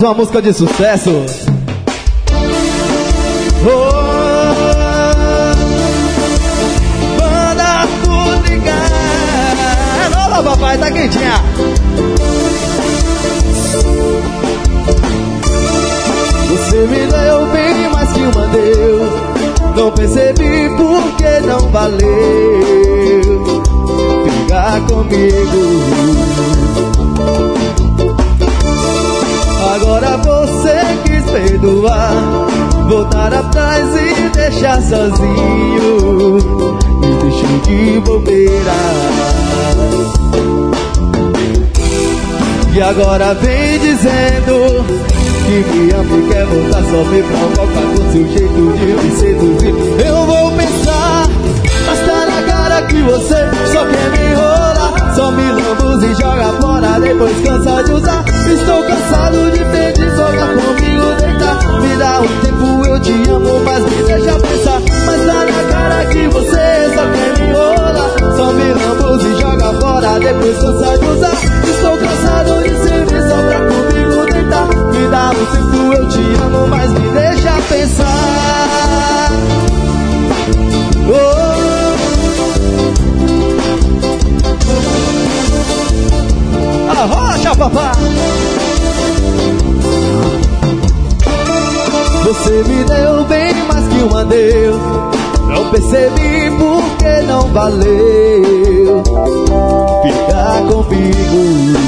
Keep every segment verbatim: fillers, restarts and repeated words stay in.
Uma música de sucesso. Oh, banda Tuligar. É nova, papai, tá quentinha. Você me deu bem mais que uma deu. Não percebi porque não valeu ficar comigo. Agora você quis perdoar, voltar atrás e deixar sozinho. Me deixou de bobeira. E agora vem dizendo que me ama e quer voltar, só me provoca com seu jeito de me seduzir. Eu vou pensar, mas tá na cara que você só quer me enrolar, só me lambuz e joga fora, depois cansa de usar. Estou cansado de ter de jogar comigo, deitar. Me dá um tempo, eu te amo, mas me deixa pensar. Mas tá na cara que você só quer me enrolar, só me lambuz e joga fora, depois cansa de usar. Estou cansado de servir só pra comigo deitar. Me dá um tempo, eu te amo, mas me deixa pensar. Oh. Arrocha, papá. Você me deu bem mais que uma deu. Não percebi porque não valeu ficar comigo.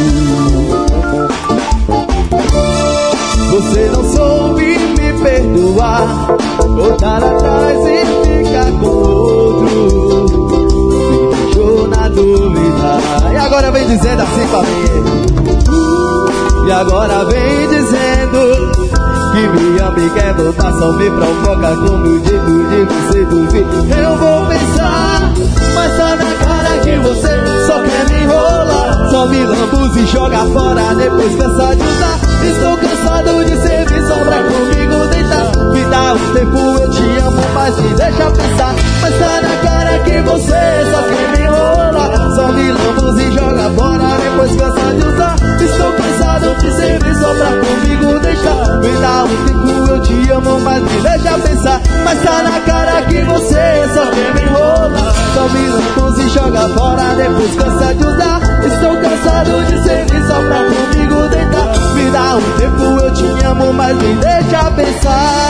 Você não soube me perdoar, voltar atrás e ficar com outro. Me deixou na dúvida. E agora vem dizendo assim pra mim. E agora vem dizendo que me ama e quer voltar, só me provoca com meu jeito de me seduzir. Eu vou pensar, mas tá na cara que você só quer me enrolar, só me lambuz e joga fora, depois cansa de usar. Estou cansado de servir só pra comigo deitar. Me dá um tempo, eu te amo, mas me deixa pensar. Mas tá na cara que você só quer me enrolar, só me lambuz e joga fora, depois cansa de usar. Estou cansado de servir só pra comigo deixar. Me dá um tempo, eu te amo, mas me deixa pensar. Mas tá na cara que você só quer me enrolar, só me lambuz e joga fora, depois cansa de usar. Estou cansado de servir só pra comigo deitar. Me dá um tempo, eu te amo, mas me deixa pensar.